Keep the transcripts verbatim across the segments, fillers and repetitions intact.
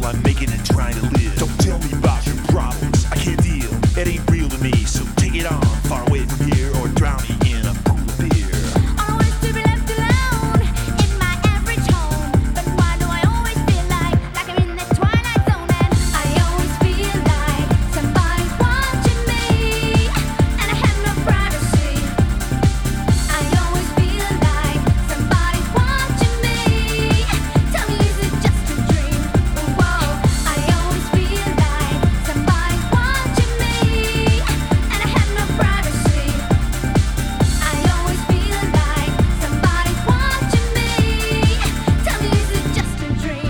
I'm making and trying to live. Don't tell me about your problems, I can't deal. It ain't real to me, so take it on. Far away from here or drown me in a pool of beer. Always to be left alone in my average home. But why do I always feel like like I'm in the twilight zone? And I always feel like somebody's watching me, and I have no privacy. I always feel like somebody's watching me. Tell me, is it just a dream? Whoa, I always feel like somebody's watching me, and I have no privacy. I always feel like somebody's watching me. Tell me, is it just a dream?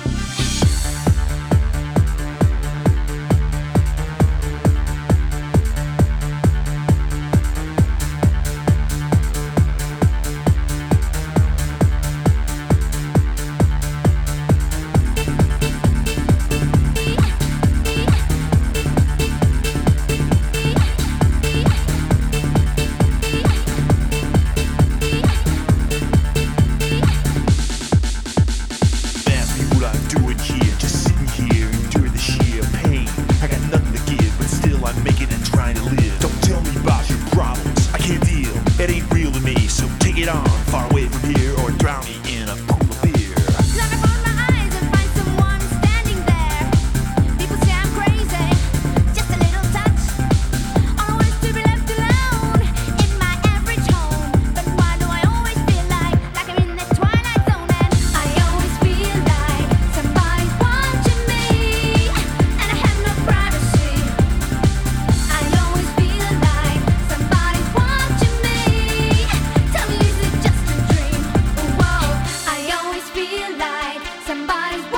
Ask me what I'm doing here, just sitting here, enduring the sheer pain. I got nothing to give, but still I'm making and trying to live. Don't tell me about your problems, I can't deal. It ain't real to me, so take it on. Far away from here or drown me in a pool of beer. Long I close my eyes and find someone standing there. People say I'm crazy, just a little touch. Always to be left alone in my average home. But why do I always feel like like I'm in the twilight zone? And I always feel like somebody's watching me, and I have no privacy. I always feel like somebody's watching me. Tell me, is it just a dream? Whoa, I always feel like somebody's